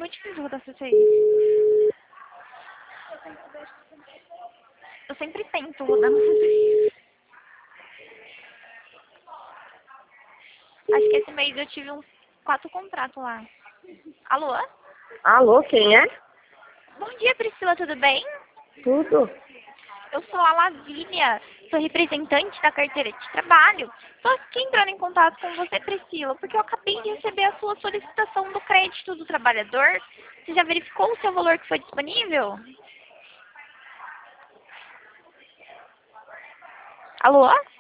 muito difícil rodar CCI. Eu sempre tento rodar no CCI. Acho que esse mês eu tive uns 4 contratos lá. Alô? Alô, quem é? Bom dia, Priscila, tudo bem? Tudo. Eu sou a Lavínia, sou representante da carteira de trabalho. Estou aqui entrando em contato com você, Priscila, porque eu acabei de receber a sua solicitação do crédito do trabalhador. Você já verificou o seu valor que foi disponível? Alô?